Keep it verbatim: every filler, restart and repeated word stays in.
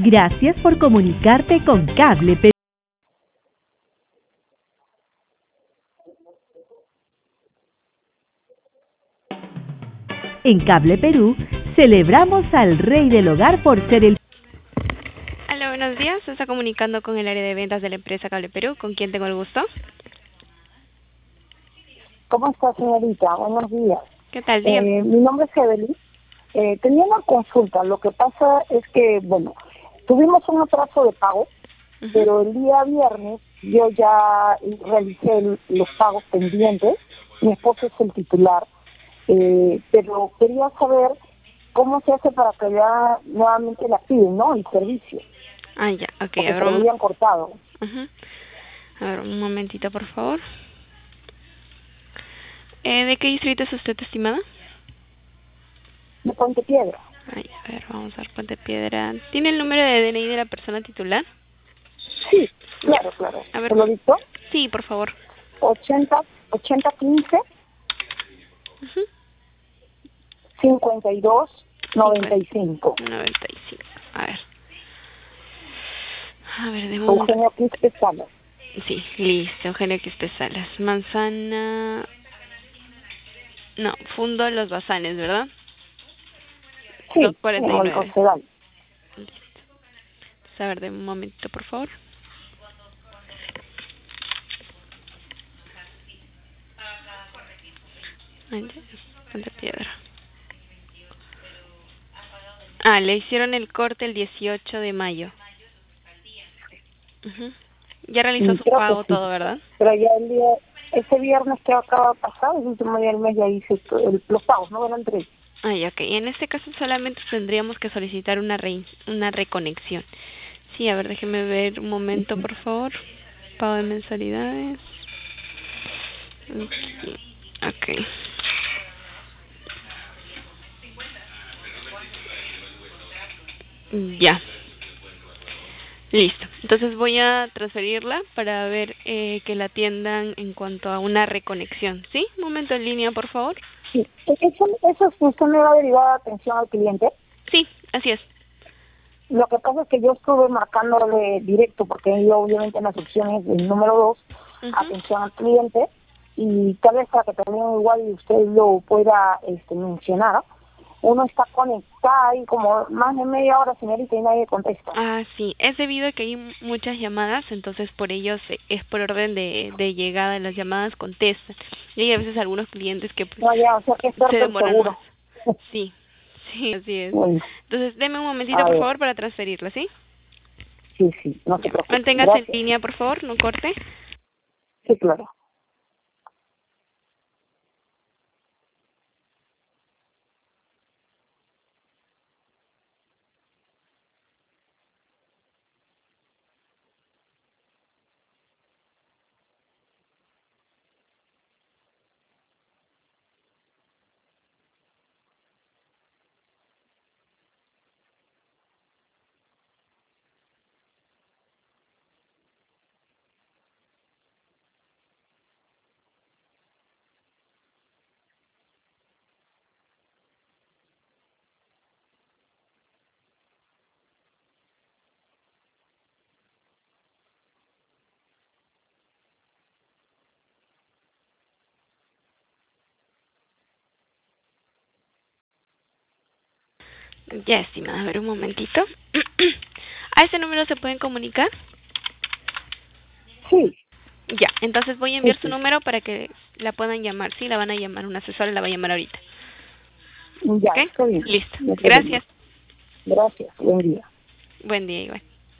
Gracias por comunicarte con Cable Perú. En Cable Perú, celebramos al rey del hogar por ser el... Hola, buenos días. Se está comunicando con el área de ventas de la empresa Cable Perú. ¿Con quién tengo el gusto? ¿Cómo está, señorita? Buenos días. ¿Qué tal? Bien. Eh, mi nombre es Evelyn. Eh, tenía una consulta. Lo que pasa es que, bueno, tuvimos un atraso de pago, uh-huh. pero el día viernes yo ya realicé el, los pagos pendientes. Mi esposo es el titular. Eh, pero quería saber cómo se hace para que ya nuevamente la piden, ¿no? El servicio. Ah, ya, ok. Porque a ver, se lo un... habían cortado. Uh-huh. A ver, un momentito, por favor. Eh, ¿De qué distrito es usted, estimada? De Puente Piedra. Ay, a ver, vamos a ver, Puente Piedra. ¿Tiene el número de D N I de la persona titular? Sí, claro, claro. A ver, ¿Te lo dictó? Sí, por favor. ochenta, ochenta, quince. Uh-huh. cincuenta y dos, noventa y cinco. noventa y cinco. A ver. A ver, de Eugenio Quispe Salas. Sí, listo. Eugenio Quispe Salas. Manzana... No, Fundo Los Bazanes, ¿verdad? Sí, dos cuarenta y nueve. el Concedal. Listo. A ver, de un momentito, por favor. Puente Piedra. Ah, le hicieron el corte el dieciocho de mayo. Uh-huh. Ya realizó Sí, su creo pago que sí. todo, ¿verdad? Pero ya el día, ese viernes que acaba de pasar, el último día del mes, ya hice el, los pagos, ¿no? Eran tres. Ah, ya, ok. En este caso solamente tendríamos que solicitar una re, una reconexión. Sí, a ver, déjeme ver un momento, por favor. Pago de mensualidades. Ok. okay. Ya. Listo. Entonces voy a transferirla para ver eh, que la atiendan en cuanto a una reconexión. ¿Sí? Un momento en línea, por favor. Sí. ¿Eso, eso función me va a derivar atención al cliente? Sí, así es. Lo que pasa es que yo estuve marcándole directo, porque yo obviamente en las opciones del número dos, uh-huh. atención al cliente, y tal vez para que también igual usted lo pueda este, mencionar, uno está conectado y como más de media hora, señorita, y nadie contesta. Ah, sí, es debido a que hay muchas llamadas, entonces por ello es por orden de, de llegada de las llamadas contestan. Y hay a veces algunos clientes que pues, no, ya, o sea, que es se demoran seguro. más. Sí, sí, así es. Bueno. Entonces, deme un momentito, A por ver. favor, para transferirla, ¿sí? Sí, sí, no se preocupe. Manténgase Gracias. en línea, por favor, no corte. Sí, claro. Ya, estimada, a ver un momentito. ¿A ese número se pueden comunicar? Sí. Ya, entonces voy a enviar sí, su sí. número para que la puedan llamar. Sí, la van a llamar, una asesora la va a llamar ahorita. Ya, ¿Ok? está bien. Listo. No hay problema. Gracias. Gracias. Buen día. Buen día, igual.